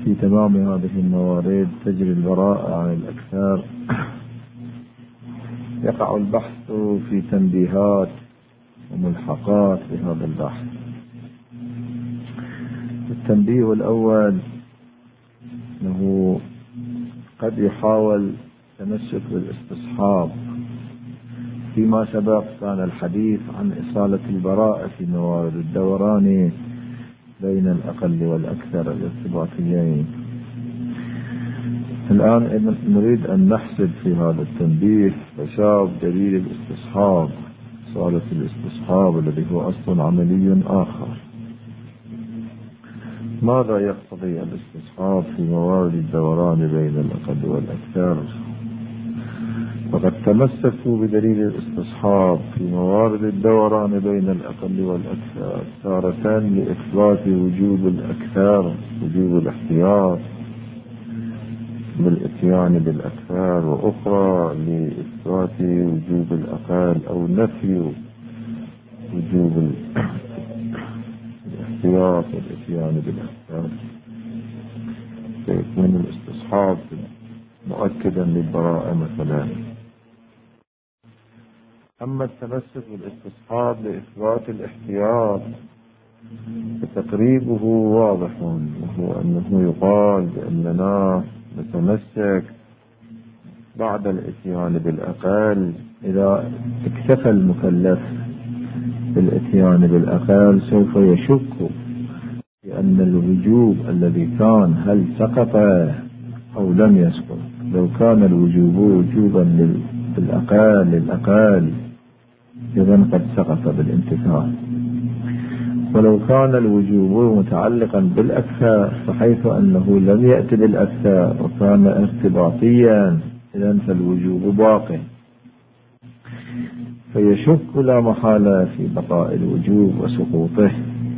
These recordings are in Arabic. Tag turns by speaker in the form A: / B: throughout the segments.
A: في تمام هذه الموارد تجري البراءة عن الأكثر، يقع البحث في تنبيهات وملحقات لهذا البحث. التنبيه الأول أنه قد يحاول تمسك بالاستصحاب. فيما سبق كان الحديث عن إصالة البراءة في موارد الدوران بين الأقل والأكثر الارتباطيين. الآن نريد أن نحسب في هذا التنبيه حساب دليل الاستصحاب، إصالة الاستصحاب الذي هو أصل عملي آخر. ماذا يقتضي الاستصحاب في موارد الدوران بين الأقل والأكثر؟ وقد تمسكوا بدليل الاستصحاب في موارد الدوران بين الأقل والأكثر تارة لإثبات وجوب الأكثر، وجوب الاحتياط بالإتيان بالأكثر، وأخرى لإثبات وجوب الأقل أو نفي وجوب الاحتياط والإتيان بالأكثر، فيكون الاستصحاب مؤكدا للبراءة مثلا. أما التمسك بالاستصحاب لإثبات الاحتياط فتقريبه واضح، وهو أنه يقال بأننا نتمسك بعد الإتيان بالأقل. إذا اكتفى المكلف بالإتيان بالأقل سوف يشك بأن الوجوب الذي كان هل سقط أو لم يسقط. لو كان الوجوب وجوبا للأقل إذا قد سقط بالامتثال، ولو كان الوجوب متعلقا بالأكثر فحيث أنه لم يأتي بالأكثر وكان ارتباطيا إذن فالوجوب باق، فيشك لا محالة في بقاء الوجوب وسقوطه.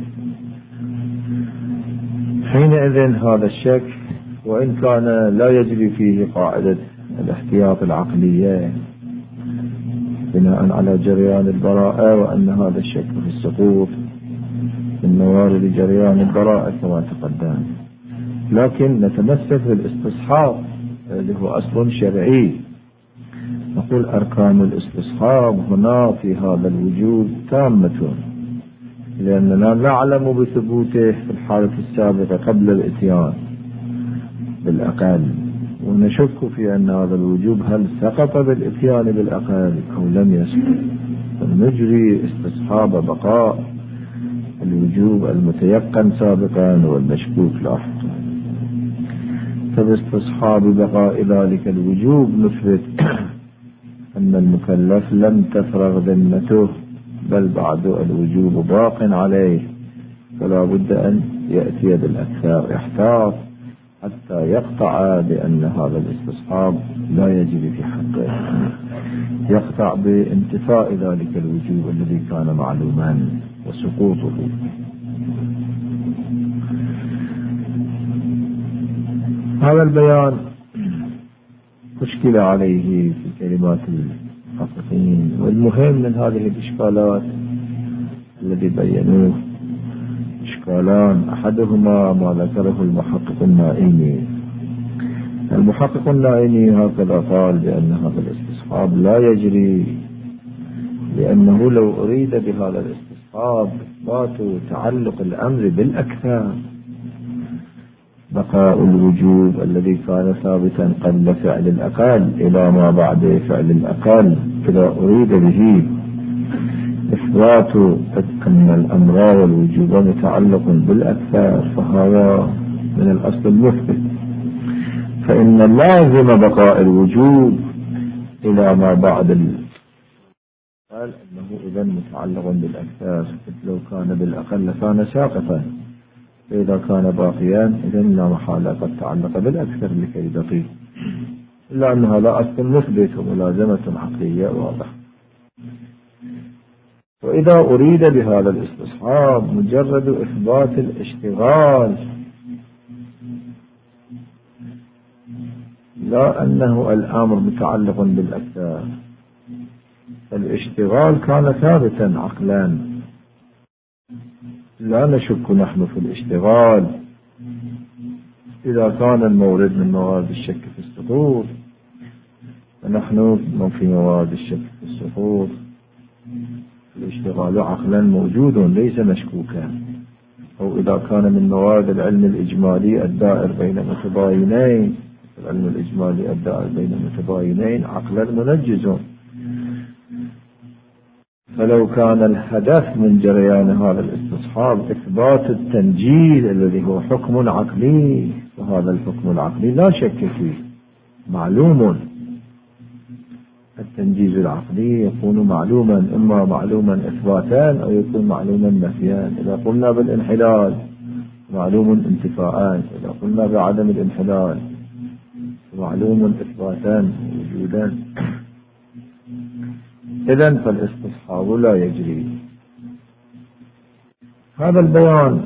A: حينئذ هذا الشك وإن كان لا يجري فيه قاعدة الاحتياط العقلية بناء على جريان البراءة، وأن هذا الشك في السقوط من موارد جريان البراءة كما تقدم، لكن نتمسك بالاستصحاب الذي هو أصل شرعي. نقول أركان الاستصحاب هنا في هذا الوجود تامة، لأننا نعلم بثبوته في الحالة السابقة قبل الإتيان بالأقل، ونشك في أن هذا الوجوب هل سقط بالإتيان بالأقل أو لم يسقط، فنجري استصحاب بقاء الوجوب المتيقن سابقا والمشكوك لاحقا. فباستصحاب بقاء ذلك الوجوب نثبت أن المكلف لم تفرغ ذمته، بل بعد الوجوب باق عليه، فلا بد أن يأتي بالأكثر احتاط حتى يقطع بأن هذا الاستصحاب لا يجري في حقه، يقطع بانتفاء ذلك الوجوب الذي كان معلوما وسقوطه. هذا البيان أشكل عليه في كلمات المحققين، والمهم من هذه الإشكالات الذي بينوه إشكالان. أحدهما ما ذكره المحقق النائمي. المحقق النائمي هكذا قال بأن هذا الاستصحاب لا يجري، لأنه لو أريد بهذا الاستصحاب إثبات تعلق الأمر بالأكثر بقاء الوجوب الذي كان ثابتا قبل فعل الأقل إلى ما بعد فعل الأقل، إذا أريد به إثبات أن الأمر والوجوب متعلق بالأكثر فهذا من الأصل المثبت، فإن لازم بقاء الوجوب إلى ما بعد قال أنه إذا متعلق بالأكثر، لو كان بالأقل كان ساقطا، فإذا كان باقيا إذا لا محالة قد تعلق بالأكثر لكي بقي، إلا أن هذا أصل مثبت وملازمة عقلية واضحة. وإذا أريد بهذا الاستصحاب مجرد إثبات الاشتغال لا أنه الأمر متعلق بالأكثر، الاشتغال كان ثابتا عقلا، لا نشك نحن في الاشتغال، إذا كان المورد من موارد الشك في السقوط، فنحن في موارد الشك في السقوط الاشتغال عقلا موجود ليس مشكوكا. أو إذا كان من موارد العلم الإجمالي الدائر بين متباينين، العلم الإجمالي الدائر بين متباينين عقلا منجز. فلو كان الهدف من جريان هذا الاستصحاب إثبات التنجيز الذي هو حكم عقلي، وهذا الحكم العقلي لا شك فيه معلوم. التنجيز العقلي يكون معلوما، إما معلوما إثباتان أو يكون معلوما نفيان. إذا قلنا بالانحلال معلوم انتفاءان، إذا قلنا بعدم الانحلال معلوم إثباتان وجودان. إذن فالاستصحاب لا يجري. هذا البيان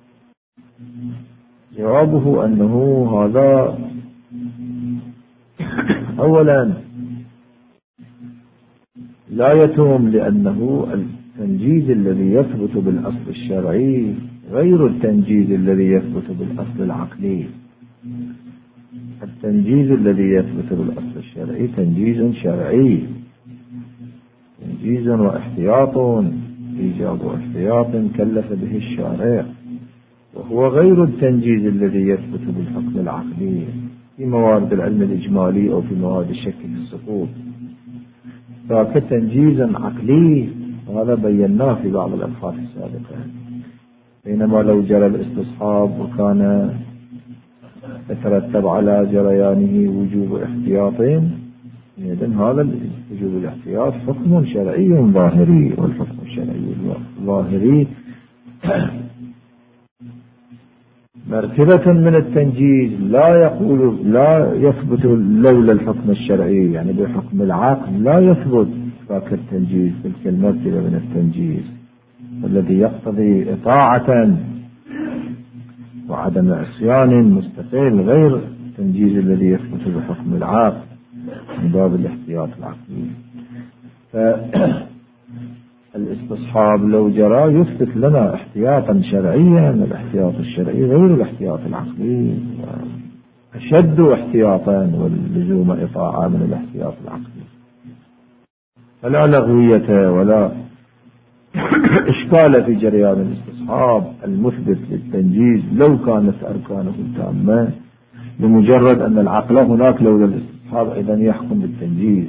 A: جوابه أنه هذا أولا لا يتم، لأنه التنجيز الذي يثبت بالأصل الشرعي غير التنجيز الذي يثبت بالأصل العقلي. التنجيز الذي يثبت بالأصل الشرعي تنجيز شرعي، تنجيز واحتياط، إيجاب واحتياط كلف به الشارع، وهو غير التنجيز الذي يثبت بالحكم العقلي في موارد العلم الإجمالي أو في موارد الشك في السقوط. ذاك تنجيز عقلي، وهذا بيناه في بعض الأبحاث السابقة. بينما لو جرى الاستصحاب وكان يترتب على جريانه وجوب احتياط، إذن هذا وجوب الاحتياط حكم شرعي ظاهري، والحكم الشرعي الظاهري مرتبة من التنجيز لا يثبت لولا الحكم الشرعي، يعني بحكم العقل لا يثبت ذاك التنجيز، تلك المرتبة من التنجيز الذي يقتضي إطاعة وعدم عصيان مستقل، غير التنجيز الذي يثبت بحكم العقل من باب الاحتياط العقلي. الاستصحاب لو جرى يثبت لنا احتياطا شرعيا، الاحتياط الشرعي غير الاحتياط العقلي، أشد احتياطا واللزوم إطاعة من الاحتياط العقلي. فلا لغوية ولا إشكال في جريان الاستصحاب المثبت للتنجيز لو كانت أركانه تامة، بمجرد أن العقل هناك لولا الاستصحاب أيضا يحكم بالتنجيز.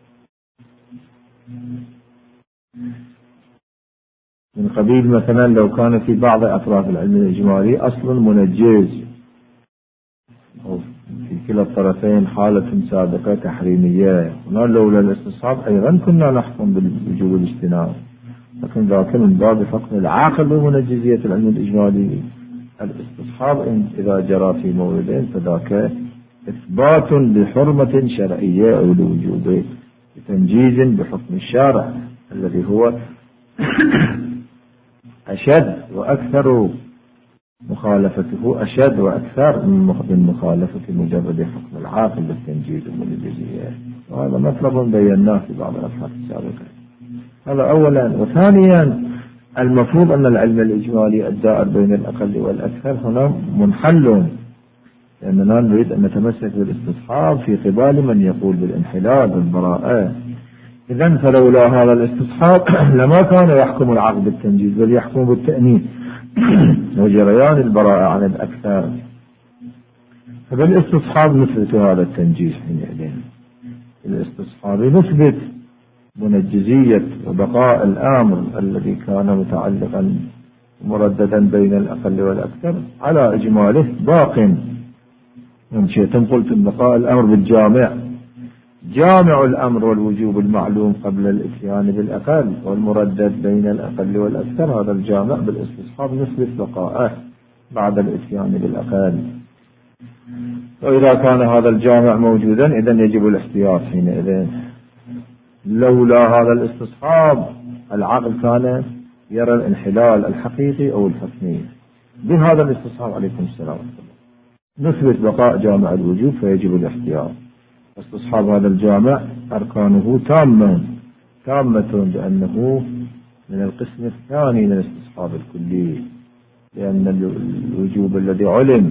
A: من قبيل مثلا لو كان في بعض أطراف العلم الإجمالي أصل منجز، أو في كلا الطرفين حالة سابقة تحريمية، هنا لولا الاستصحاب أيضا كنا نحكم بوجوب الاجتناب، لكن ذاك من باب حكم العاقل بمنجزية العلم الإجمالي. الاستصحاب إذا جرى في موردين فذاك إثبات لحرمة شرعية أو لوجوب تنجيز بحكم الشارع الذي هو أشد وأكثر، مخالفته أشد وأكثر من مخالفة مجرد حكم العاقل بالتنجيز والمنجزية. وهذا مطلب بيناه في بعض الأبحاث السابقة. هذا أولا. وثانيا المفروض أن العلم الإجمالي الدائر بين الأقل والأكثر هنا منحل، لأننا نريد أن نتمسك بالاستصحاب في قبال من يقول بالانحلال والبراءة. إذن فلولا هذا الاستصحاب لما كان يحكم العقل بالتنجيز بل يحكم بالتأنيث وجريان البراءة عن الأكثر. فبالاستصحاب نثبت هذا التنجيز حينئذ. الاستصحاب نثبت منجزية وبقاء الأمر الذي كان متعلقا مرددا بين الأقل والأكثر على إجماله باق. إن شئتم قلتم بقاء الأمر بالجامع، جامع الأمر والوجوب المعلوم قبل الإتيان بالأقل والمردد بين الأقل والأكثر، هذا الجامع بالاستصحاب نثبت بقاءه بعد الإتيان بالأقل. وإذا كان هذا الجامع موجودا إذن يجب الاحتياط حينئذ. لولا هذا الاستصحاب العقل كان يرى الانحلال الحقيقي أو الحكمي. بهذا الاستصحاب عليكم السلام نثبت بقاء جامع الوجوب فيجب الاحتياط. استصحاب هذا الجامع أركانه تامة لأنه من القسم الثاني من الاستصحاب الكلي، لأن الوجوب الذي علم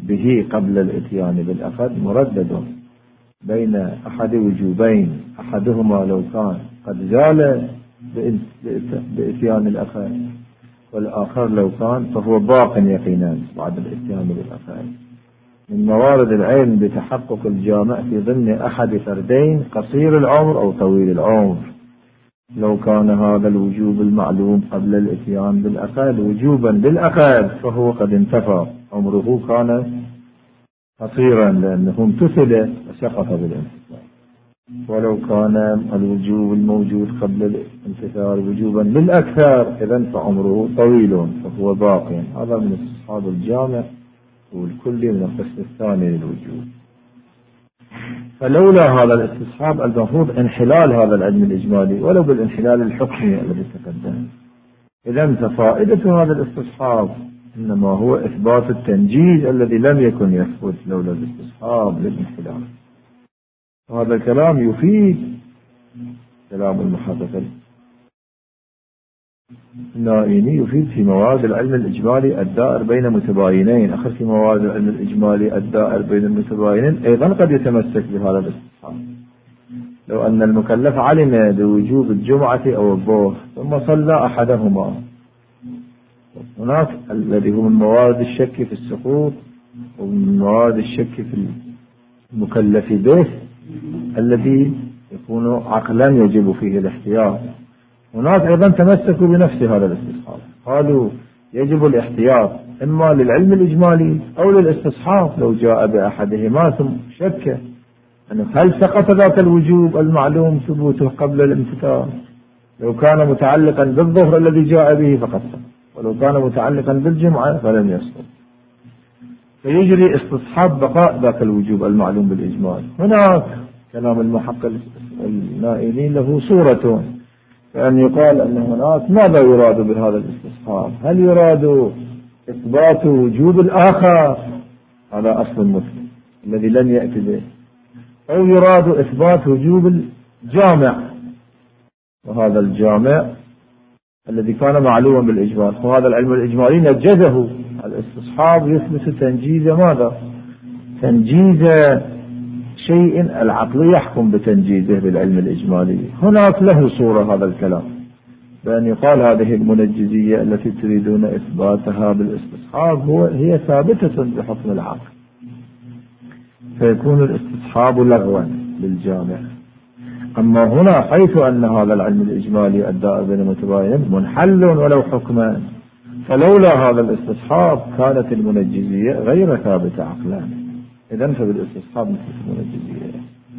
A: به قبل الاتيان بالأخذ مردد بين أحد وجوبين، أحدهما لو كان قد زال بإتيان الأخذ، والآخر لو كان فهو باق يقينا بعد الاتيان بالأخذ. من موارد العلم بتحقق الجامع في ضمن أحد فردين قصير العمر أو طويل العمر. لو كان هذا الوجوب المعلوم قبل الاتيان بالأخذ وجوبا بالأخذ فهو قد انتفى، عمره كان قصيرا لأنه امتثل وسقط بالانتفاع. ولو كان الوجوب الموجود قبل الانتفاع وجوبا بالأكثر إذن فعمره طويل فهو باق. هذا من استصحاب الجامع والكلي من القسم الثاني للوجوب. فلولا هذا الاستصحاب المفروض انحلال هذا العلم الإجمالي ولو بالانحلال الحكمي الذي تقدم. إذن ففائدة هذا الاستصحاب إنما هو إثبات التنجيز الذي لم يكن يثبت لولا الاستصحاب للانحلال. وهذا الكلام يفيد كلام المحقق النائيني، يفيد في مواد العلم الإجمالي الدائر بين متباينين. أخر في مواد العلم الإجمالي الدائر بين المتباينين أيضا قد يتمسك بهذا الاستصحاب. لو أن المكلف علم بوجوب الجمعة أو الظهر ثم صلى أحدهما، هناك الذي هو من موارد الشك في السقوط ومن موارد الشك في المكلف به الذي يكون عقلا يجب فيه الاحتياط. هناك أيضا تمسكوا بنفس هذا الاستصحاب، قالوا يجب الاحتياط إما للعلم الإجمالي أو للاستصحاب. لو جاء بأحدهما ثم شك أنه هل سقط ذاك الوجوب المعلوم ثبوته قبل الامتثال، لو كان متعلقا بالظهر الذي جاء به فقد سقط، ولو كان متعلقا بالجمعة فلم يسقط، فيجري استصحاب بقاء ذاك الوجوب المعلوم بالإجمال. هناك كلام المحقق النائلي له صورة، فأن يقال أن هناك ماذا يراد بهذا الاستصحاب؟ هل يراد إثبات وجوب الآخر، هذا أصل المسلم الذي لم يأتي به، أو يراد إثبات وجوب الجامع، وهذا الجامع الذي كان معلوما بالإجمال، وهذا العلم الإجمالي نجزه. الاستصحاب يثبت تنجيز ماذا؟ تنجيز شيء العقل يحكم بتنجيزه بالعلم الإجمالي. هناك له صورة هذا الكلام، بأن يقال هذه المنجزية التي تريدون إثباتها بالاستصحاب هي ثابتة بحكم العقل، فيكون الاستصحاب لغوا للجامع. أما هنا حيث أن هذا العلم الإجمالي الدائر بين المتباينين منحل ولو حكما، فلولا هذا الاستصحاب كانت المنجزية غير ثابتة عقلا، إذن فبالاستصحاب مثل المنجزية.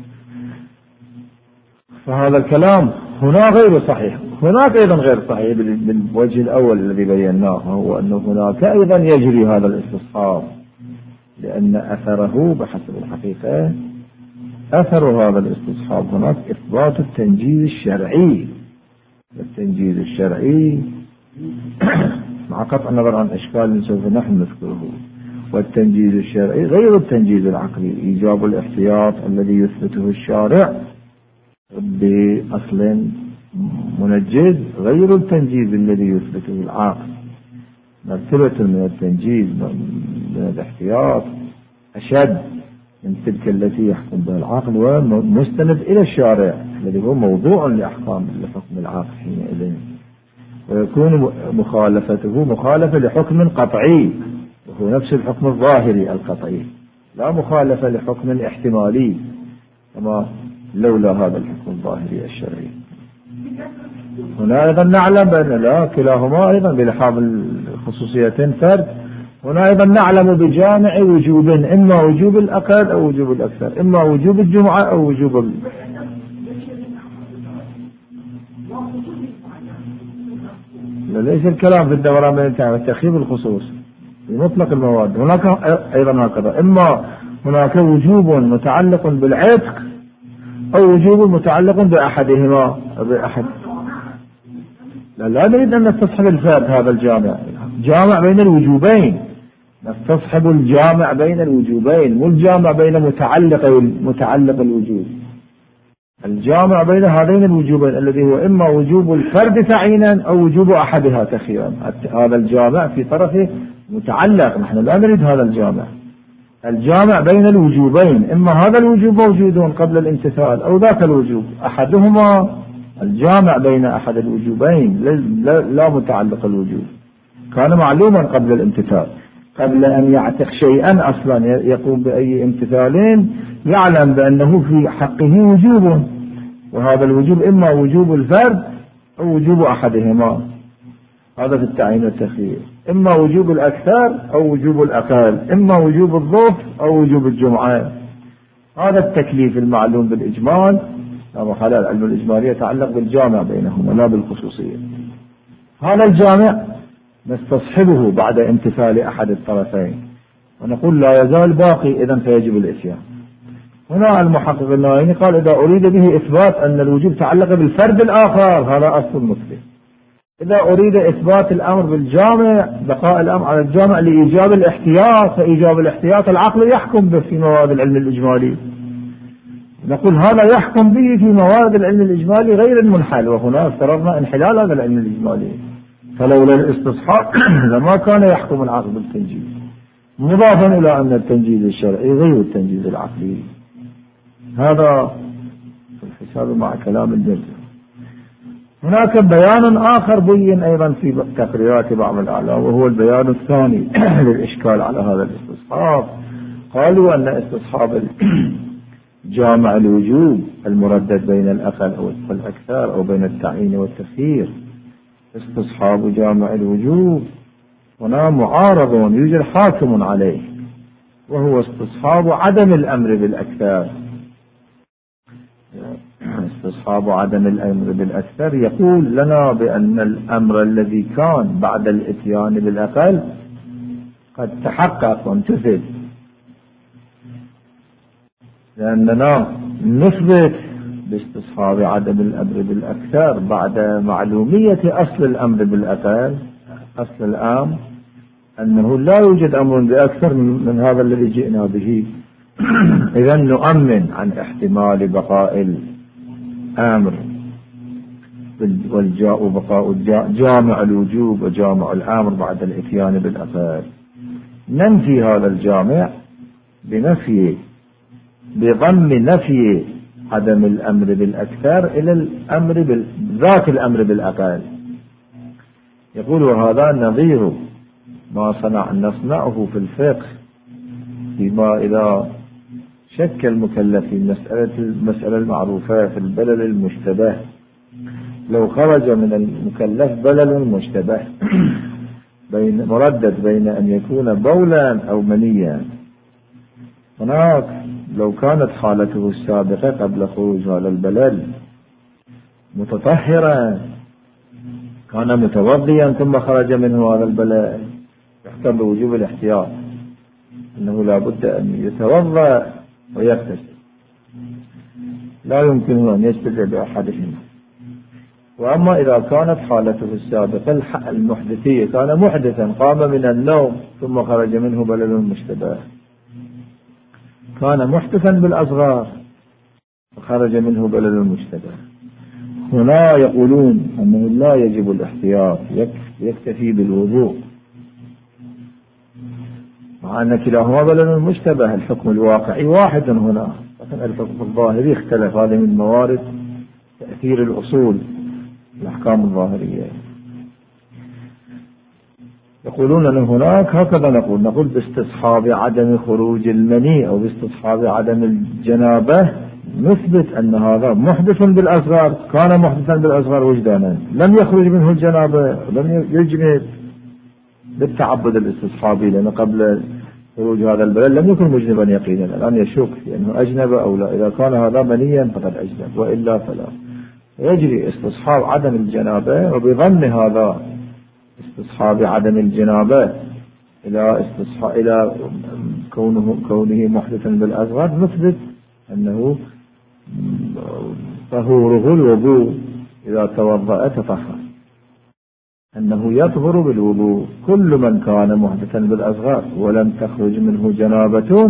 A: فهذا الكلام هنا غير صحيح. هناك أيضا غير صحيح بالوجه الأول الذي بيناه، هو أنه هناك أيضا يجري هذا الاستصحاب، لأن أثره بحسب الحقيقة أثر هذا الاستصحاب هناك إثبات التنجيز الشرعي. التنجيز الشرعي مع قطع النظر عن أشكال سوف نحن نذكره، والتنجيز الشرعي غير التنجيز العقلي. إيجاب الاحتياط الذي يثبته الشارع بأصل منجز غير التنجيز الذي يثبته العقل. مرتبة من التنجيز من الاحتياط أشد من تلك التي يحكم بها العقل ومستند إلى الشارع الذي هو موضوع لحكم العقل حينئذ، ويكون مخالفته مخالفة لحكم قطعي، وهو نفس الحكم الظاهري القطعي، لا مخالفة لحكم احتمالي كما لولا هذا الحكم الظاهري الشرعي. هنا أيضا نعلم بأن لا كلاهما أيضا بلحاظ الخصوصيتين فرد. هنا أيضا نعلم بجامع وجوب، إما وجوب الأقل أو وجوب الأكثر، إما وجوب الجمعة أو وجوب ليس الكلام في الدوران بين التخييب الخصوص بمطلق المواد. هناك أيضا هكذا، إما هناك وجوب متعلق بالعتق أو وجوب متعلق بأحدهما بأحد. لا نريد أن نستصحب الفرد هذا الجامع، جامع بين الوجوبين، نستصحب الجامع بين الوجوبين، مو الجامع بين متعلق الوجوب، الجامع بين هذين الوجوبين الذي هو إما وجوب الفرد تعيينا أو وجوب أحدها تخييرا. هذا الجامع في طرفه متعلق، نحن لا نريد هذا الجامع، الجامع بين الوجوبين، إما هذا الوجوب موجود قبل الامتثال أو ذاك الوجوب، أحدهما الجامع بين أحد الوجوبين لا متعلق الوجوب، كان معلوما قبل الامتثال، قبل أن يعتق شيئا أصلا يقوم بأي امتثالين يعلم بأنه في حقه وجوب، وهذا الوجوب إما وجوب الفرد أو وجوب أحدهما، هذا في التعيين والتخيير، إما وجوب الأكثر أو وجوب الأقل، إما وجوب الظهر أو وجوب الجمعة. هذا التكليف المعلوم بالإجمال، وحلال العلم الإجمالي يتعلق بالجامع بينهما لا بالخصوصية. هذا الجامع نستصحبه بعد امتثال أحد الطرفين ونقول لا يزال باقي، إذن فيجب الإتيان. هنا المحقق النائي قال إذا أريد به إثبات أن الوجوب تعلق بالفرد الآخر هذا أصل مثبت، إذا أريد إثبات الأمر بالجامع بقاء الأمر على الجامع لإيجاب الاحتياط، فإيجاب الاحتياط العقل يحكم به في موارد العلم الإجمالي، نقول هذا يحكم به في موارد العلم الإجمالي غير المنحل، وهنا افترضنا انحلال هذا العلم الإجمالي، فلولا الاستصحاب لما كان يحكم العقل بالتنجيز، مضافا إلى أن التنجيز الشرعي غير التنجيز العقلي. هذا في الحساب مع كلام الجزء. هناك بيان آخر بين أيضا في تقريرات بعض الأعلام، وهو البيان الثاني للإشكال على هذا الاستصحاب. قالوا أن استصحاب جامع الوجوب المردد بين الأقل أو الأكثر أو بين التعيين والتخيير، استصحاب جامع الوجوب هنا معارض يوجد حاكم عليه، وهو استصحاب عدم الأمر بالأكثر. استصحاب عدم الأمر بالأكثر يقول لنا بأن الأمر الذي كان بعد الإتيان بالأقل قد تحقق وانتفذ، لأننا نثبت باستصحاب عدم الأمر بالأكثر بعد معلومية أصل الأمر بالأقل، أصل الأمر أنه لا يوجد أمر بأكثر من هذا الذي جئنا به، إذا نؤمن عن احتمال بقاء الأمر وبقاء جامع الوجوب وجامع الأمر بعد الإتيان بالأقل. ننفي هذا الجامع بضم نفي عدم الأمر بالأكثر إلى الأمر ذات الأمر بالأقل. يقول وهذا نظير ما نصنعه في الفقه فيما إذا شك المكلف في المسألة المعروفة في البلل المشتبه، لو خرج من المكلف بلل مشتبه مردد بين أن يكون بولا أو منيا، هناك لو كانت حالته السابقة قبل خروج هذا البلل متطهرا كان متوضيا ثم خرج منه هذا البلل، يحكم بوجوب الاحتياط أنه لا بد أن يتوضأ ويغتسل، لا يمكن أن يستدعي بأحدهما. وأما إذا كانت حالته السابقة المحدثية كان محدثا قام من النوم ثم خرج منه بلل مشتبه، كان محدثا بالأصغار وخرج منه بلل مشتبه، هنا يقولون أنه لا يجب الاحتياط، يكتفي بالوضوء، مع أن كلاهما بلل مشتبه الحكم الواقعي واحد هنا، لكن الحكم الظاهري اختلف. هذه من موارد تأثير الأصول الأحكام الظاهرية. يقولون أن هناك هكذا نقول باستصحاب عدم خروج المني أو باستصحاب عدم الجنابة نثبت أن هذا محدث بالأصغر، كان محدثا بالأصغر وجدانا، لم يخرج منه الجنابة، لم يجنب بالتعبد الاستصحابي، لأن قبل خروج هذا البلد لم يكن مجنبا يقينا، الآن يشك لأنه أجنب أو لا، إذا كان هذا منيا فقد أجنب وإلا فلا، يجري استصحاب عدم الجنابة، وبضم هذا استصحاب عدم الجنابة إلى كونه محدثا بالأصغر نثبت أنه طهوره الوضوء، إذا توضأ تطهر، أنه يطهر بالوضوء. كل من كان محدثا بالأصغر ولم تخرج منه جنابة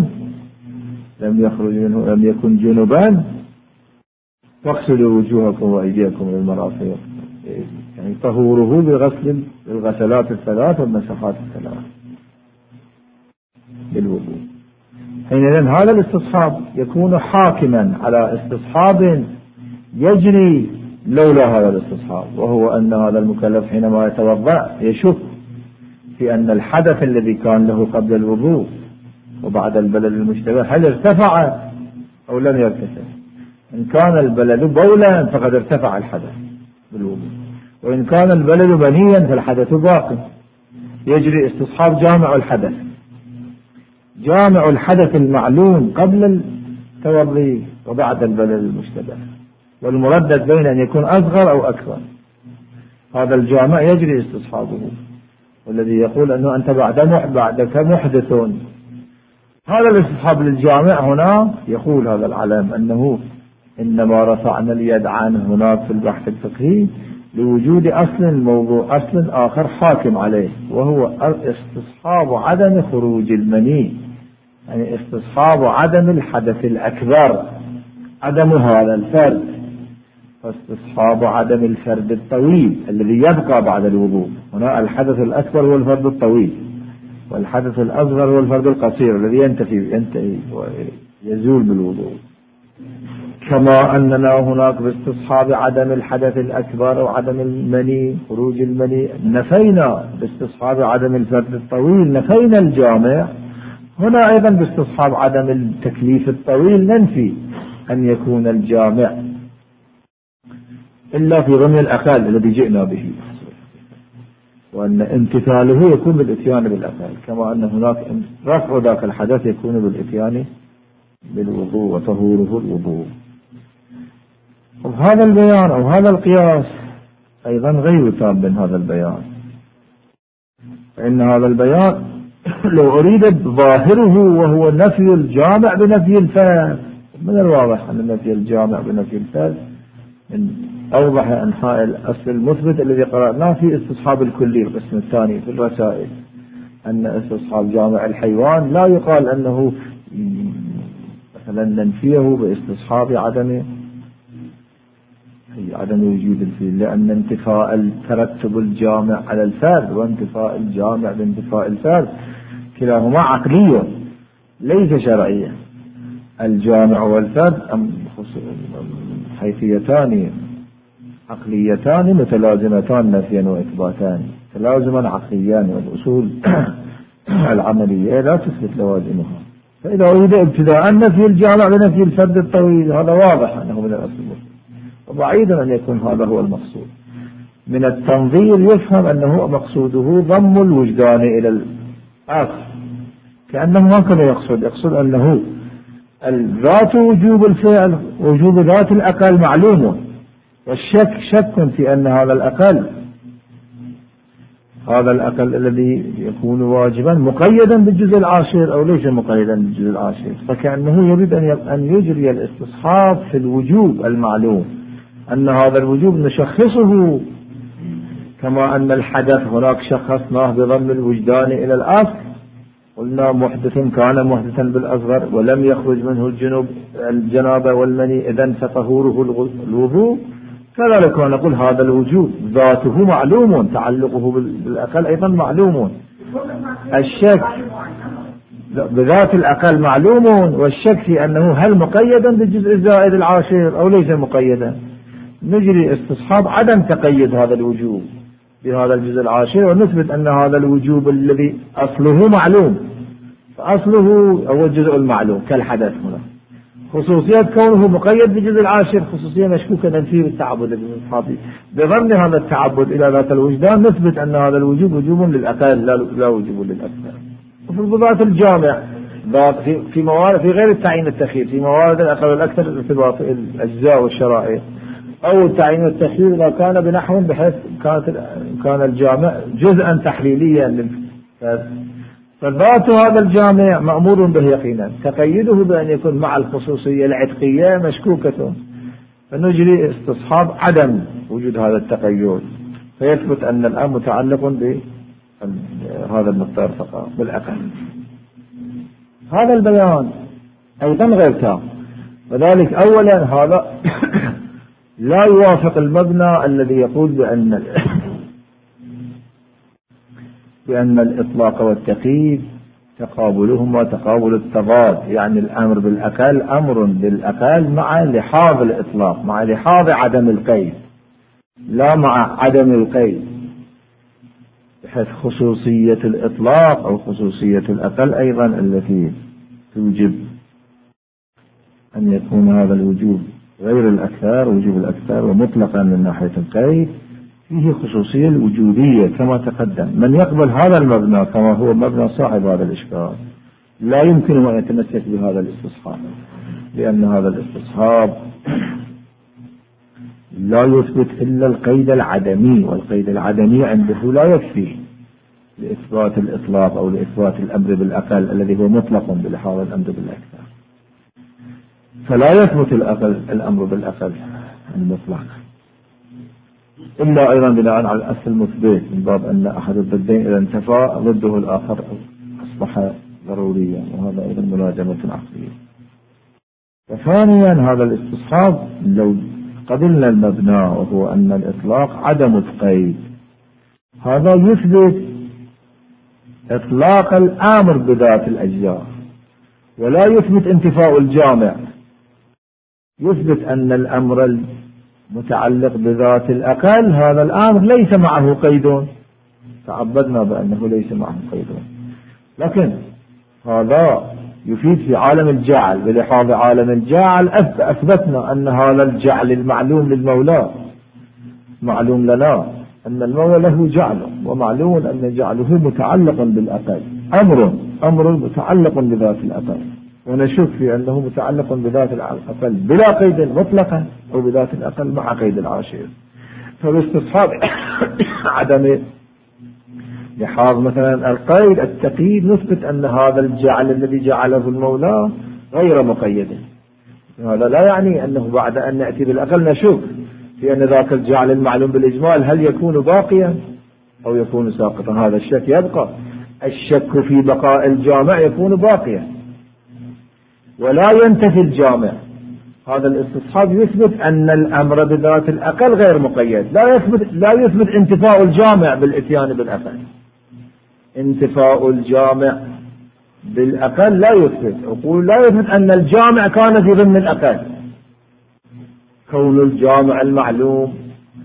A: لم يكن جنبا فاغسلوا وجوهكم وأيديكم إلى المرافق، يعني طهوره بغسل الغسلات الثلاث والمسحات الثلاث بالوضوء. حينئذ هذا الاستصحاب يكون حاكما على استصحاب يجري لولا هذا الاستصحاب، وهو أن هذا المكلف حينما يتوضأ يشك في أن الحدث الذي كان له قبل الوضوء وبعد البلل المشتبه هل ارتفع أو لم يرتفع. إن كان البلل بولا فقد ارتفع الحدث بالوضوء، وإن كان البلل بنيا فالحدث باق. يجري استصحاب جامع الحدث، جامع الحدث المعلوم قبل التوضي وبعد البلل المشتبه، والمردد بين أن يكون أصغر أو أكبر. هذا الجامع يجري استصحابه، والذي يقول أنه أنت بعدك محدث. هذا الاستصحاب للجامع هنا يقول هذا العلم أنه إنما رفعنا اليد عنه هناك في البحث الفقهي لوجود أصل الموضوع، أصل آخر حاكم عليه، وهو استصحاب عدم خروج المني، يعني استصحاب عدم الحدث الأكبر، عدم هذا الفرد، واستصحاب عدم الفرد الطويل الذي يبقى بعد الوضوء. هنا الحدث الأكبر هو الفرد الطويل، والحدث الأصغر هو الفرد القصير الذي ينتهي ويزول بالوضوء. كما أننا هناك باستصحاب عدم الحدث الأكبر وعدم المني خروج المني نفينا باستصحاب عدم الفرد الطويل، نفينا الجامع. هنا أيضا باستصحاب عدم التكليف الطويل ننفي أن يكون الجامع إلا في ضمن الأقل الذي جئنا به، وأن امتثاله يكون بالإتيان بالأقل، كما أن هناك رفع ذاك الحدث يكون بالإتيان بالوضوء وطهوره الوضوء. وهذا البيان أو هذا القياس أيضا غير تام من هذا البيان، فإن هذا البيان لو أريد ظاهره وهو نفي الجامع بنفي الفرد، من الواضح أن نفي الجامع بنفي الفرد من أوضح أنحاء الأصل المثبت الذي قرأناه في استصحاب الكلي القسم الثاني في الرسائل، أن استصحاب جامع الحيوان لا يقال أنه مثلا ننفيه باستصحاب عدم وجود الفيل، لأن انتفاء الترتب الجامع على الفرد وانتفاء الجامع بانتفاء الفرد كلاهما عقلي ليس شرعيا. الجامع والفرد حيثيتان عقليتان متلازمتان نفيا وإثباتان، تلازما عقليان، والأصول العملية لا تثبت لوازمها. فإذا أريد ابتداء نفي الجامع بنفي الفرد الطويل هذا واضح أنه من الأصل، وبعيد أن يكون هذا هو المقصود. من التنظير يفهم أنه مقصوده ضم الوجدان إلى الأصل، كأنه هكذا يقصد أنه ذات وجوب الفعل وجوب ذات الأقل معلوم، والشك شك في أن هذا الأقل الذي يكون واجبا مقيدا بالجزء العاشر أو ليس مقيدا بالجزء العاشر، فكأنه يريد أن يجري الاستصحاب في الوجوب المعلوم، أن هذا الوجوب نشخصه كما أن الحدث هناك شخصناه بضم الوجدان إلى الأصل، قلنا محدث كان محدثا بالأصغر ولم يخرج منه الجنابة والمني إذن فطهوره الوضوء، كذلك نقول هذا الوجوب ذاته معلوم، تعلقه بالأقل أيضا معلوم. الشك بذات الأقل معلوم، والشك في أنه هل مقيدا بالجزء الزائد العاشر أو ليس مقيدا. نجري استصحاب عدم تقيد هذا الوجوب بهذا الجزء العاشر، ونثبت أن هذا الوجوب الذي أصله معلوم، فأصله هو الجزء المعلوم كالحدث هنا. خصوصية كونه مقيد بالجزء العاشر خصوصية مشكوكة فيه بالتعبد بالإصحابي، بضمن هذا التعبد إلى ذات الوجدان نثبت أن هذا الوجوب وجوب للأقل لا وجوب للأكثر. وفي الضباط الجامع في غير التعيين التخيير، في موارد الأقل والأكثر ارتباط الأجزاء والشرائع، أو التعيين التخيير إذا كان بنحو بحيث كان الجامع جزءا تحليليا فذات هذا الجامع مأمور به يقينا، تقيده بأن يكون مع الخصوصية العتقية مشكوكة، فنجري استصحاب عدم وجود هذا التقيد، فيثبت أن الأمر متعلق بهذا المقدار فقط بالأقل. هذا البيان أيضا غير تام، وذلك أولا هذا لا يوافق المبنى الذي يقول بأن الإطلاق والتقييد تقابلهما تقابل التضاد، يعني الأمر بالأقل أمر بالأقل مع لحاظ الإطلاق، مع لحاظ عدم القيد، لا مع عدم القيد، بحيث خصوصية الإطلاق أو خصوصية الأقل أيضا التي توجب أن يكون هذا الوجوب غير الأكثر، وجوب الأكثر ومطلقا من ناحية القيد فيه خصوصية الوجودية كما تقدم. من يقبل هذا المبنى كما هو مبنى صاحب هذا الإشكال لا يمكن أن يتمسك بهذا الاستصحاب، لأن هذا الاستصحاب لا يثبت إلا القيد العدمي، والقيد العدمي عنده لا يكفي لإثبات الإطلاق أو لإثبات الأمر بالأقل الذي هو مطلق بلحاظ الأمر بالأكثر، فلا يثبت الأمر بالأقل المطلق إلا أيضا بناء على الأصل المثبت، من باب أن أحد الضدين إذا انتفى ضده الآخر أصبح ضروريا، وهذا أيضا ملازمة عقلية. وثانيا هذا الاستصحاب لو قبلنا المبنى وهو أن الإطلاق عدم القيد، هذا يثبت إطلاق الأمر بذات الأجزاء ولا يثبت انتفاء الجامع، يثبت أن الأمر المتعلق بذات الأقل هذا الأمر ليس معه قيد، تعبدنا بأنه ليس معه قيد، لكن هذا يفيد في عالم الجعل، بلحاظ عالم الجعل أثبتنا أن هذا الجعل المعلوم للمولى معلوم لنا، أن المولى له جعل، ومعلوم أن جعله متعلق بالأقل، أمر متعلق بذات الأقل، ونشك في أنه متعلق بذات الأقل بلا قيد مطلقا أو بذات الأقل مع قيد العاشر. فباستصحاب عدم لحاظ مثلا القيد التقييد نثبت أن هذا الجعل الذي جعله المولى غير مقيد، هذا لا يعني أنه بعد أن نأتي بالأقل نشك في أن ذاك الجعل المعلوم بالإجمال هل يكون باقيا أو يكون ساقطا، هذا الشك يبقى، الشك في بقاء الجامع يكون باقيا ولا ينتفي الجامع. هذا الاستصحاب يثبت أن الأمر بذات الأقل غير مقيد، لا يثبت انتفاء الجامع بالإتيان بالأقل، انتفاء الجامع بالأقل لا يثبت، أقول لا يثبت أن الجامع كان في ضمن الأقل، كون الجامع المعلوم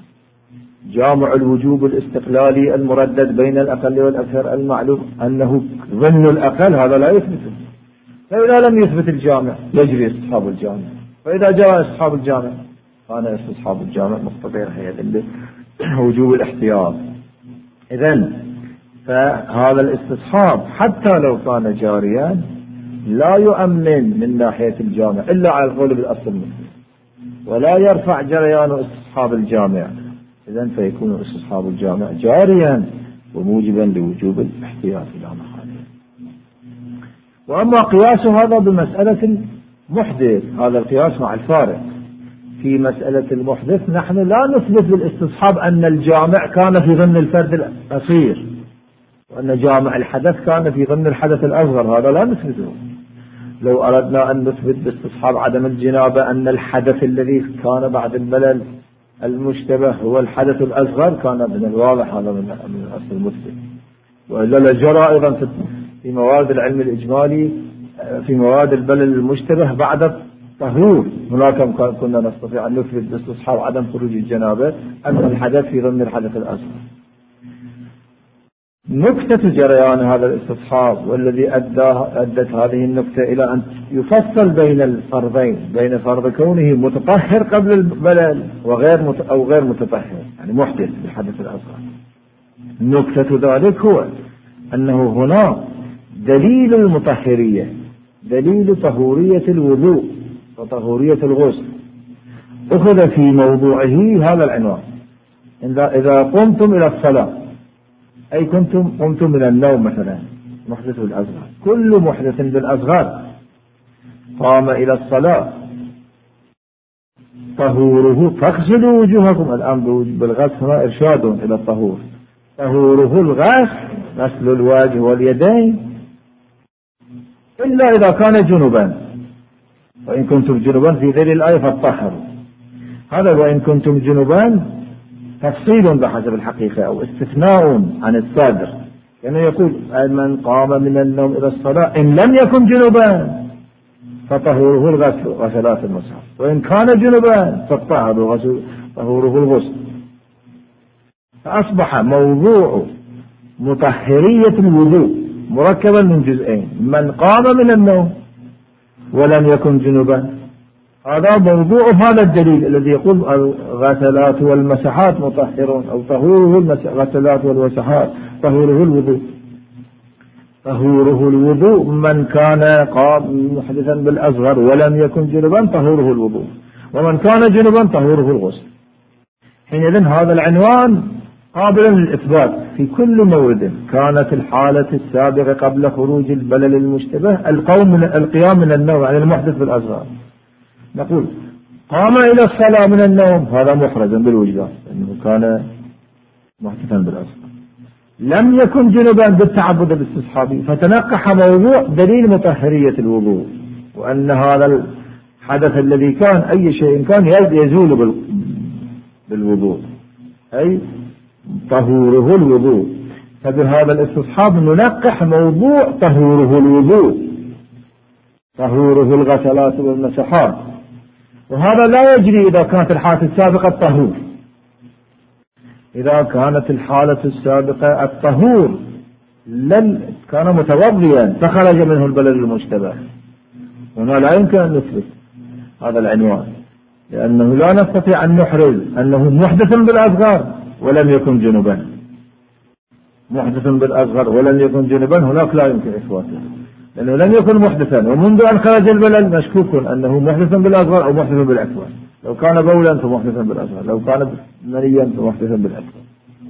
A: جامع الوجوب الاستقلالي المردد بين الأقل والأكثر المعلوم أنه ضمن الأقل، هذا لا يثبته. فإذا لم يثبت الجامع يجري استصحاب الجامع، فإذا جاء استصحاب الجامع كان استصحاب الجامع مقتضي وجوب الاحتياط. إذن فهذا الاستصحاب حتى لو كان جاريا لا يؤمن من ناحية الجامع إلا على القول بالأصل المثل، ولا يرفع جريان استصحاب الجامع، إذن فيكون استصحاب الجامع جاريا وموجبا لوجوب الاحتياط إلى محله. وأما قياس هذا بمسألة محدث، هذا القياس مع الفارق في مسألة المحدث، نحن لا نثبت بالاستصحاب أن الجامع كان في ضمن الفرد الأصير وأن جامع الحدث كان في ضمن الحدث الأصغر، هذا لا نثبته. لو أردنا أن نثبت باستصحاب عدم الجنابة أن الحدث الذي كان بعد البلل المشتبه هو الحدث الأصغر كان من الواضح هذا من الأصل المثبت، وإلا لجرى أيضا في مواد العلم الإجمالي في مواد البلل المشتبه بعد الطهور، هناك كنا نستطيع أن نثبت باستصحاب عدم خروج الجنابة أن الحدث في ضمن الحدث الأصغر. نكتة جريان هذا الاستصحاب والذي أدت هذه النكتة إلى أن يفصل بين الفرضين، بين فرض كونه متطهر قبل البلل أو غير متطهر، يعني محدث بالحدث الأصغر. نكتة ذلك هو أنه هنا دليل المطهرية، دليل طهورية الوضوء وطهورية الغسل أخذ في موضوعه هذا العنوان: إذا قمتم إلى الصلاة، أي قمتم من النوم مثلا، محدث الأصغر، كل محدث بالأصغر قام إلى الصلاة طهوره فاغسلوا وجوهكم، الآن بالغسل هنا إرشاد إلى الطهور، طهوره الغسل غسل الوجه واليدين إلا إذا كان جنبا، وإن كنتم جنبا في ذيل الآية فاطهروا، هذا وإن كنتم جنبا تفصيل بحسب الحقيقة أو استثناء عن الصادر، يعني يقول من قام من النوم إلى الصلاة إن لم يكن جنبا فطهوره الغسل غسلات المصحف، وإن كان جنبا فطهوره الغسل. فأصبح موضوع مطهرية الوضوء مركبا من جزئين: من قام من النوم ولم يكن جنبا، هذا موضوع هذا الدليل الذي يقول الغسلات والمسحات مطهرون، أو طهوره الغسلات والمسحات طهوره الوضوء. طهوره الوضوء من كان قام محدثا بالأصغر ولم يكن جنبا طهوره الوضوء، ومن كان جنبا طهوره الغسل. حينئذ هذا العنوان قابل للإثبات في كل مورد. كانت الحالة السابقة قبل خروج البلل المشتبه القيام من النوم، يعني المحدث بالأصغر. نقول قام إلى الصلاة من النوم، هذا محرز بالوجدان لأنه كان محدثا بالأصغر. لم يكن جنبا بالتعبد الاستصحابي، فتنقح موضوع دليل مطهرية الوضوء، وأن هذا الحدث الذي كان أي شيء كان يزول بالوضوء، أي طهوره الوضوء. فبهذا الاستصحاب ننقح موضوع طهوره الوضوء، طهوره الغسلات والمسحات. وهذا لا يجري إذا كانت الحالة السابقة الطهور. إذا كانت الحالة السابقة الطهور كان متوضيا فخرج منه البلل المشتبه، هنا لا يمكن أن نثبت هذا العنوان، لأنه لا نستطيع أن نحرز أنه محدث بالأصغر ولم يكن جنبا. محدث بالأصغر ولم يكن جنبا هناك لا يمكن إثباته، لأنه لم يكن محدثا، ومنذ أن خرج البلل مشكوك أنه محدث بالأصغر أو محدث بالأكبر. لو كان بولا فمحدثا بالأصغر، لو كان منيا فمحدثا بالأكبر.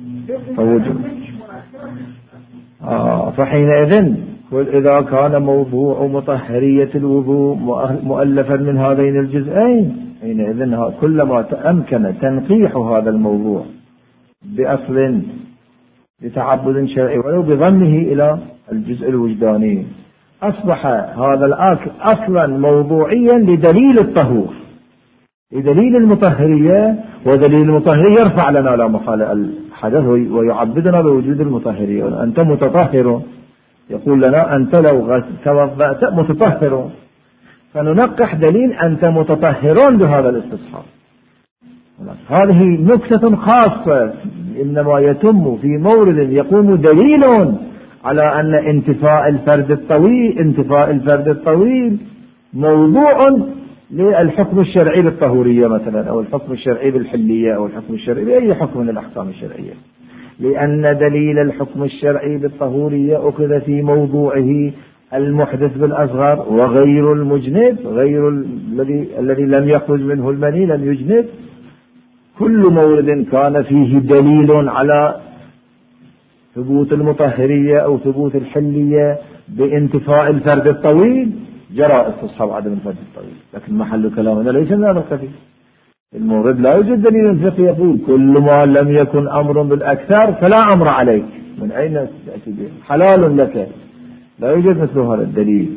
A: فحينئذ إذا كان موضوع مطهرية الوضوء مؤلفا من هذين الجزئين، حينئذ كلما أمكن تنقيح هذا الموضوع بأصل لتعبد شرعي ولو بضمه إلى الجزء الوجداني، أصبح هذا الأصل أصلا موضوعيا لدليل الطهور، لدليل المطهرية. ودليل المطهرية يرفع لنا لا محالة الحدث ويعبدنا بوجود المطهرية. أنت متطهر، يقول لنا أنت لو توضأت متطهر، فننقح دليل أنت متطهرون بهذا الاستصحاب. هذه نكتة خاصة إنما يتم في مورد يقوم دليل على أن انتفاء الفرد الطويل موضوع للحكم الشرعي بالطهورية مثلا، أو الحكم الشرعي بالحلية، أو الحكم الشرعي بأي حكم من الأحكام الشرعية، لأن دليل الحكم الشرعي بالطهورية أخذ في موضوعه المحدث بالأصغر وغير المجنب، غير الذي لم يخرج منه المني لم يجنب. كل مورد كان فيه دليل على ثبوت المطهرية أو ثبوت الحلية بانتفاء الفرد الطويل جرى استصحاب عدم الفرد الطويل. لكن محل كلامنا ليس من هذا القبيل. المورد لا يوجد دليل فقهي يقول كل ما لم يكن أمر بالأكثر فلا أمر عليك. من أين تأتي به؟ حلال لك. لا يوجد مثل هذا الدليل.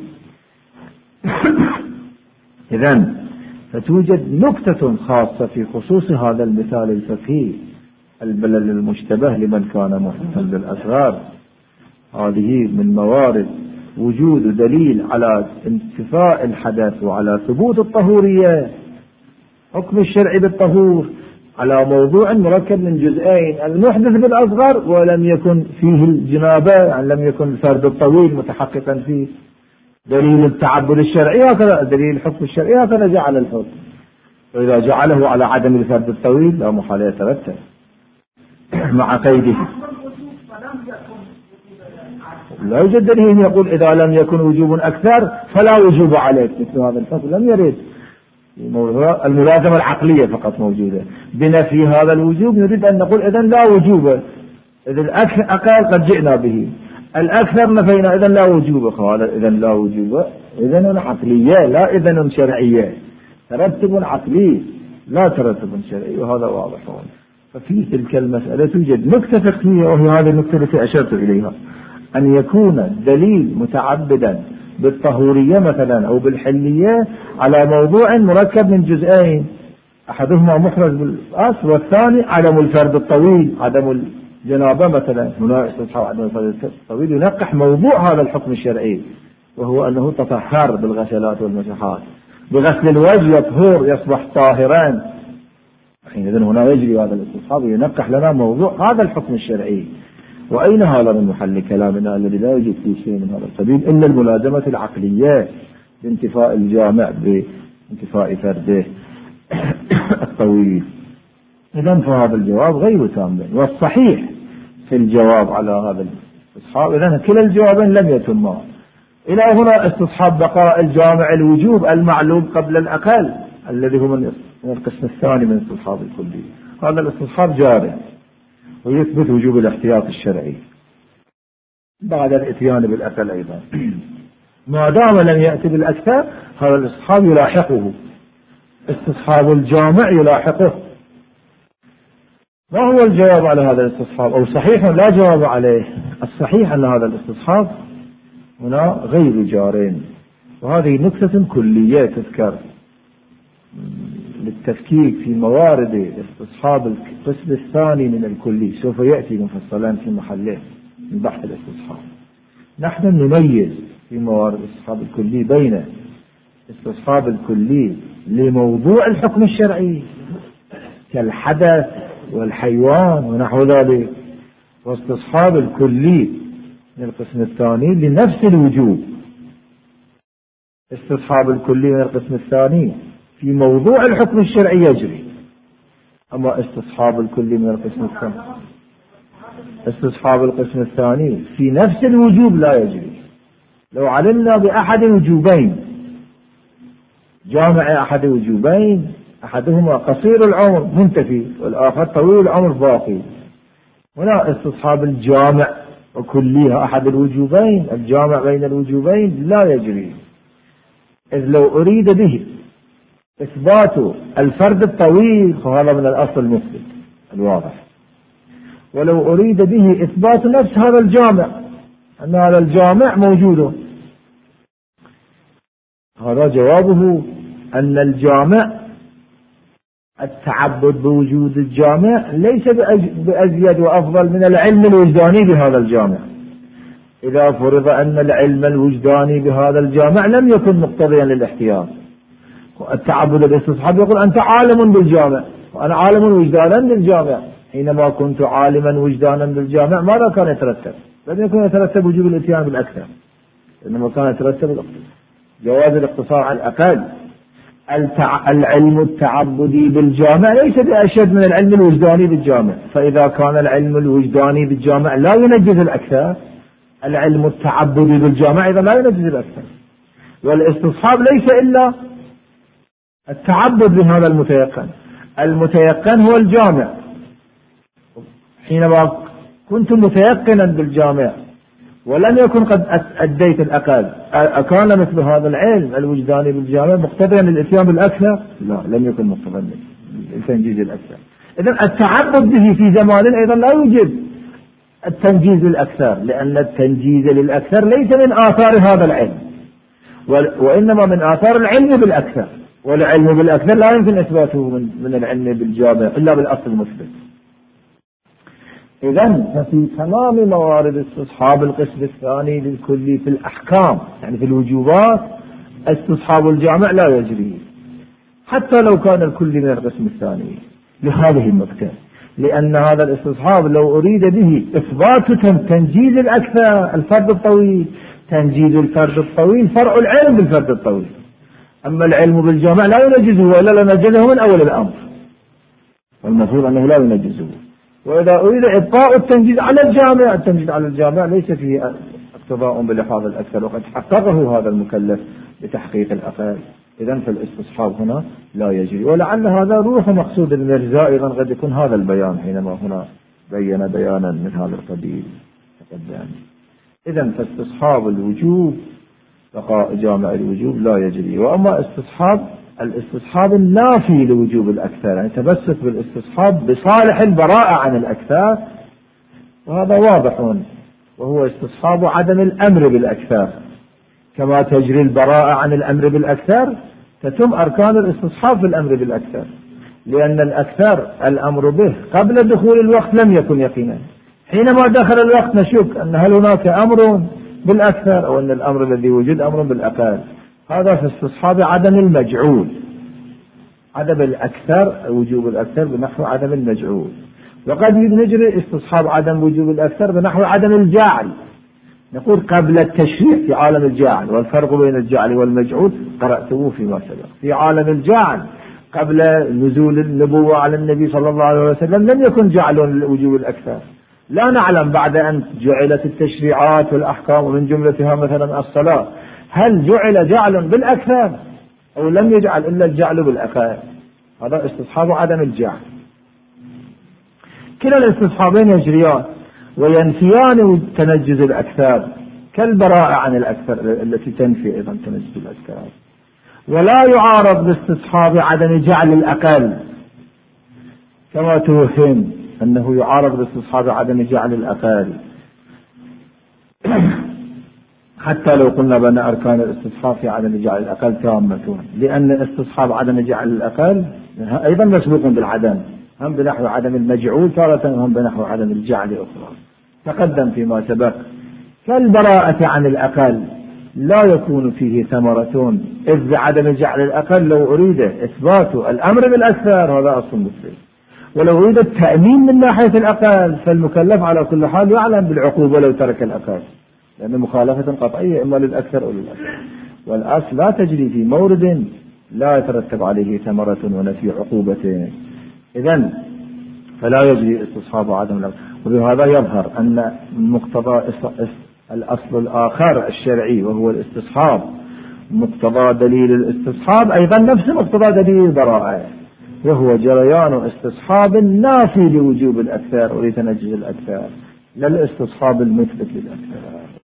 A: إذن فتوجد نكتة خاصة في خصوص هذا المثال الفقهي البلل المشتبه لمن كان محدثا بالأصغر. هذه من موارد وجود دليل على انتفاء الحدث وعلى ثبوت الطهورية، حكم الشرع بالطهور على موضوع مركب من جزئين: المحدث بالأصغر ولم يكن فيه الجنابة، يعني لم يكن الفرد الطويل متحققا فيه. دليل التعبد الشرعي هكذا، دليل الحكم الشرعي هكذا جعل الحكم، وإذا جعله على عدم الفرد الطويل لا محالة يترتب مع قيده. لا يوجد دليل يقول إذا لم يكن وجوب أكثر فلا وجوب عليك، مثل هذا الحكم لم يرد. الملازمة العقلية فقط موجودة. بنفي هذا الوجوب نريد أن نقول إذن لا وجوب، إذن الأقل قد جئنا به، الأكثر نفينا إذن لا وجوب. قال إذن لا وجوب إذن عقلية لا إذن شرعية، ترتب عقلي لا ترتب شرعي، وهذا واضح. ففي تلك المسألة توجد نكتة فقهية، وهي هذه النكتة التي أشرت إليها: أن يكون دليل متعبدا بالطهورية مثلا أو بالحلية على موضوع مركب من جزئين، أحدهما محرز بالأصل والثاني عدم الفرد الطويل، عدم جنابه مثلا، هنا استصحاب عدم الفرد الطويل ينقح موضوع هذا الحكم الشرعي، وهو أنه تطهر بالغسلات والمسحات، بغسل الوجه يطهر يصبح طاهرا. حينئذ هنا يجري هذا الاستصحاب وينقح لنا موضوع هذا الحكم الشرعي. وأين هذا من محل كلامنا الذي لا يوجد فيه شيء من هذا القبيل إلا الملازمة العقلية بانتفاء الجامع بانتفاء فرده الطويل. إذن فهذا الجواب غير تام، والصحيح في الجواب على هذا الاستصحاب إذن كلا الجوابين لم يتما. إلى هنا استصحاب بقاء الجامع الوجوب المعلوم قبل الأقل الذي هو من القسم الثاني من استصحاب الكلي، هذا الاستصحاب جاري ويثبت وجوب الاحتياط الشرعي بعد الاتيان بالأقل أيضا. ما دام لم يأتي بالأكثر هذا الاستصحاب يلاحقه، استصحاب الجامع يلاحقه. ما هو الجواب على هذا الاستصحاب؟ أو صحيح لا جواب عليه. الصحيح أن هذا الاستصحاب هنا غير جارين، وهذه نكتة كلية تذكر للتفكيك في موارد استصحاب القسم الثاني من الكلي، سوف يأتي مفصلا في محله من بحث الاستصحاب. نحن نميز في موارد استصحاب الكلي بين استصحاب الكلي لموضوع الحكم الشرعي كالحدث والحيوان ونحو ذلك، واستصحاب الكلي من القسم الثاني لنفس الوجوب. استصحاب الكلي من القسم الثاني في موضوع الحكم الشرعي يجري، أما استصحاب الكلي من القسم الثاني، استصحاب القسم الثاني في نفس الوجوب لا يجري. لو علمنا بأحد الوجوبين، جامع أحد الوجوبين أحدهما قصير العمر منتفي والآخر طويل العمر باقي، هنا استصحاب الجامع وكليها أحد الوجوبين، الجامع بين الوجوبين لا يجري، إذ لو أريد به إثبات الفرد الطويل فهذا من الأصل المثبت الواضح، ولو أريد به إثبات نفس هذا الجامع أن هذا الجامع موجود، هذا جوابه أن الجامع التعبد بوجود الجامع ليس بأزيد وأفضل من العلم الوجداني بهذا الجامع. إذا فرض أن العلم الوجداني بهذا الجامع لم يكن مقتضيا للاحتياط، التعبد بالاستصحاب يقول أنت عالم بالجامع وأنا عالم وجدانا بالجامع، حينما كنت عالما وجدانا بالجامع ماذا كان يترتب؟ لم يكن يترتب وجوب الاتيان بالأكثر، إنما كان يترتب جواز الاقتصار على الأقل. العلم التعبدي بالجامع ليس بأشد من العلم الوجداني بالجامع، فإذا كان العلم الوجداني بالجامع لا ينجز الأكثر، العلم التعبدي بالجامع إذا لا ينجز الأكثر. والاستصحاب ليس إلا التعبد بهذا المتيقن، المتيقن هو الجامع. حينما كنت متيقنا بالجامع ولم يكن قد أديت الأقل، أكان مثل هذا العلم الوجداني بالجامع مقتضيا للإتيان بالأكثر؟ لا، لم يكن مقتضيا للتنجيز الأكثر. إذن التعبد به في زمان أيضا لا يوجد التنجيز للأكثر، لأن التنجيز للأكثر ليس من آثار هذا العلم، وإنما من آثار العلم بالأكثر، والعلم بالأكثر لا يمكن إثباته من العلم بالجامع إلا بالأصل المثبت. إذن ففي تمام موارد استصحاب القسم الثاني للكلي في الأحكام يعني في الوجوبات استصحاب الجامع لا يجري، حتى لو كان الكلي من القسم الثاني، لهذه النقطة، لأن هذا الاستصحاب لو أريد به إثبات تنجيز الأكثر الفرد الطويل، تنجيز الفرد الطويل فرع العلم بالفرد الطويل، أما العلم بالجامع لا ينجزه ولا نجزه من أول الأمر، والمفروض أنه لا ينجزه. وإذا أريد إبقاء التنجيز على الجامع، التنجيز على الجامع ليس فيه اقتضاء بلحاظ الأكثر، وقد حققه هذا المكلف بتحقيق الأقل. إذن فالاستصحاب هنا لا يجري، ولعل هذا روح مقصود المرزا أيضا قد يكون هذا البيان حينما هنا بين بيانا من هذا القبيل تقدم. إذن فاستصحاب الوجوب بقاء جامع الوجوب لا يجري. وأما الاستصحاب النافي لوجوب الأكثر، يعني تمسك بالاستصحاب بصالح البراءة عن الأكثر، وهذا واضح، وهو استصحاب عدم الأمر بالأكثر، كما تجري البراءة عن الأمر بالأكثر تتم أركان الاستصحاب في الأمر بالأكثر، لأن الأكثر الأمر به قبل دخول الوقت لم يكن يقينا، حينما دخل الوقت نشك أن هل هناك أمر بالأكثر أو أن الأمر الذي وجد أمر بالأقل. هذا في استصحاب عدم المجعول، عدم الأكثر، وجوب الأكثر بنحو عدم المجعول. وقد نجري استصحاب عدم وجوب الأكثر بنحو عدم الجعل. نقول قبل التشريع في عالم الجعل، والفرق بين الجعل والمجعول قرأته فيما سبق. في عالم الجعل قبل نزول النبوة على النبي صلى الله عليه وسلم لم يكن جعل وجوب الأكثر. لا نعلم بعد أن جعلت التشريعات والأحكام ومن جملتها مثلا الصلاة هل جعل جعل بالأكثر أو لم يجعل إلا الجعل بالأقل. هذا استصحاب عدم الجعل. كلا الاستصحابين يجريان وينفيان تنجز الأكثر، كالبراءة عن الأكثر التي تنفي أيضا تنجز الأكثر. ولا يعارض باستصحاب عدم جعل الأقل، كما توهم أنه يعارض باستصحاب عدم جعل الأقل. حتى لو قلنا بأن أركان الاستصحاب في عدم جعل الأقل تامة، لأن استصحاب عدم جعل الأقل أيضا مسبوق بالعدم، هم بنحو عدم المجعول تارة، هم بنحو عدم الجعل أخرى. تقدم فيما سبق. كالبراءة عن الأقل لا يكون فيه ثمرة، إذ عدم جعل الأقل لو أريد إثبات الأمر بالأكثر هذا أصل مفيد، ولو أريد التأمين من ناحية الأقل فالمكلف على كل حال يعلم بالعقوبة لو ترك الأقل، لأن مخالفة قطعية إما للأكثر أو للأقل. والأصل لا تجري في مورد لا يترتب عليه ثمرة ونفي عقوبة. إذن فلا يجري استصحاب عدم الأقل. وبهذا يظهر أن مقتضى الأصل الآخر الشرعي وهو الاستصحاب، مقتضى دليل الاستصحاب أيضا نفس مقتضى دليل البراءة، وهو جريان استصحاب نافي لوجوب الأكثر ولتنجز الأكثر، لا الاستصحاب المثبت للأكثر.